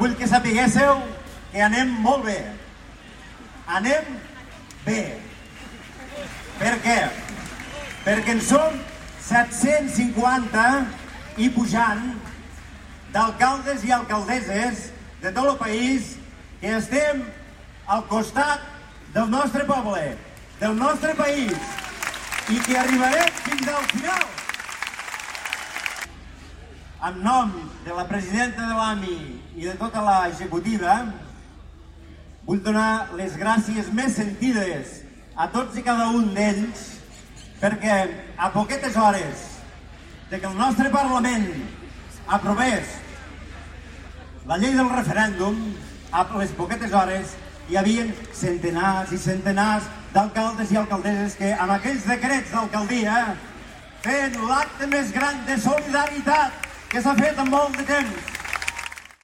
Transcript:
vull que sapiguéssiu que anem molt bé. Anem bé. Per què? Perquè en som 750 i pujant d'alcaldes i alcaldesses de tot el país que estem al costat del nostre poble, del nostre país, i que arribarem fins al final. En nom de la presidenta de l'AMI i de tota l'executiva, vull donar les gràcies més sentides a tots i cada un d'ells, perquè a poquetes hores de que el nostre Parlament aprovés la llei del referèndum, a les poquetes hores hi havia centenars i centenars d'alcaldes i alcaldesses que amb aquells decrets d'alcaldia feien l'acte més gran de solidaritat que s'ha fet en molt de temps.